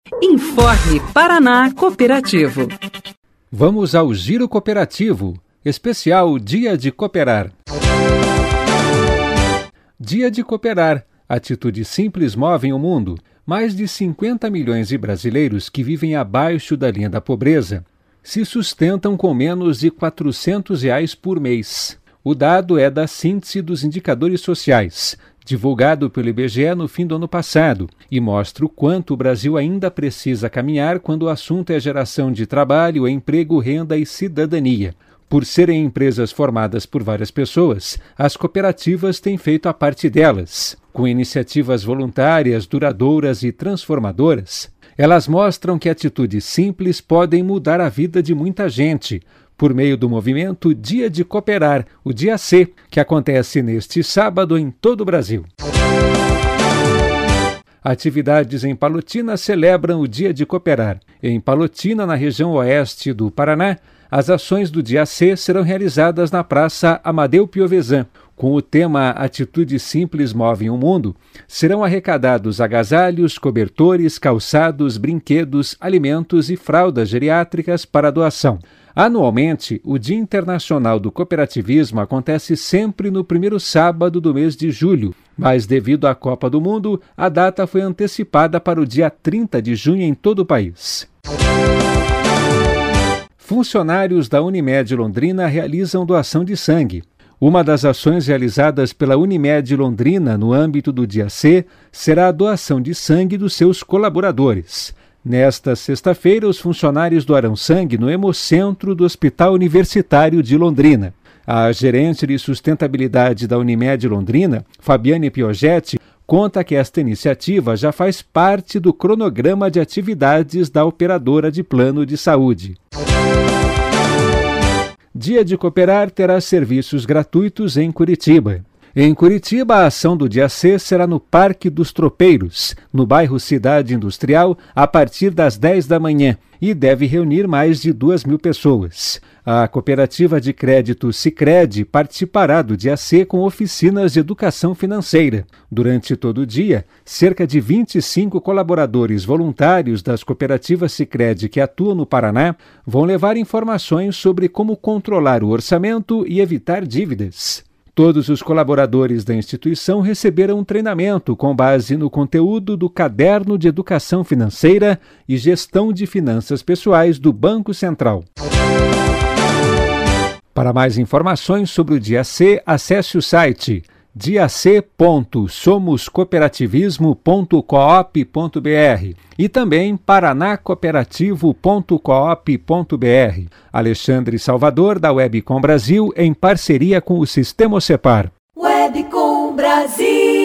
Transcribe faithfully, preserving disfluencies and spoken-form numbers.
Informe Paraná Cooperativo. Vamos ao Giro Cooperativo, especial Dia de Cooperar. Dia de Cooperar. Atitudes simples movem o mundo. Mais de cinquenta milhões de brasileiros que vivem abaixo da linha da pobreza se sustentam com menos de quatrocentos reais por mês. O dado é da Síntese dos Indicadores Sociais, divulgado pelo I B G E no fim do ano passado, e mostra o quanto o Brasil ainda precisa caminhar quando o assunto é geração de trabalho, emprego, renda e cidadania. Por serem empresas formadas por várias pessoas, as cooperativas têm feito a parte delas. Com iniciativas voluntárias, duradouras e transformadoras, elas mostram que atitudes simples podem mudar a vida de muita gente, por meio do movimento Dia de Cooperar, o Dia C, que acontece neste sábado em todo o Brasil. Atividades em Palotina celebram o Dia de Cooperar. Em Palotina, na região oeste do Paraná, as ações do Dia C serão realizadas na Praça Amadeu Piovesan. Com o tema Atitudes Simples Movem o Mundo, serão arrecadados agasalhos, cobertores, calçados, brinquedos, alimentos e fraldas geriátricas para doação. Anualmente, o Dia Internacional do Cooperativismo acontece sempre no primeiro sábado do mês de julho, mas devido à Copa do Mundo, a data foi antecipada para o dia trinta de junho em todo o país. Funcionários da Unimed Londrina realizam doação de sangue. Uma das ações realizadas pela Unimed Londrina no âmbito do Dia C será a doação de sangue dos seus colaboradores. Nesta sexta-feira, os funcionários doarão sangue no Hemocentro do Hospital Universitário de Londrina. A gerente de sustentabilidade da Unimed Londrina, Fabiane Piogetti, conta que esta iniciativa já faz parte do cronograma de atividades da operadora de plano de saúde. Dia de Cooperar terá serviços gratuitos em Curitiba. Em Curitiba, a ação do Dia C será no Parque dos Tropeiros, no bairro Cidade Industrial, a partir das dez da manhã, e deve reunir mais de duas mil pessoas. A cooperativa de crédito Sicredi participará do Dia C com oficinas de educação financeira. Durante todo o dia, cerca de vinte e cinco colaboradores voluntários das cooperativas Sicredi que atuam no Paraná vão levar informações sobre como controlar o orçamento e evitar dívidas. Todos os colaboradores da instituição receberam um treinamento com base no conteúdo do Caderno de Educação Financeira e Gestão de Finanças Pessoais do Banco Central. Para mais informações sobre o Dia C, acesse o site dia c ponto somos cooperativismo ponto coop ponto b r e também paraná cooperativo ponto coop ponto b r. Alexandre Salvador, da Webcom Brasil, em parceria com o Sistema Cepar. Webcom Brasil.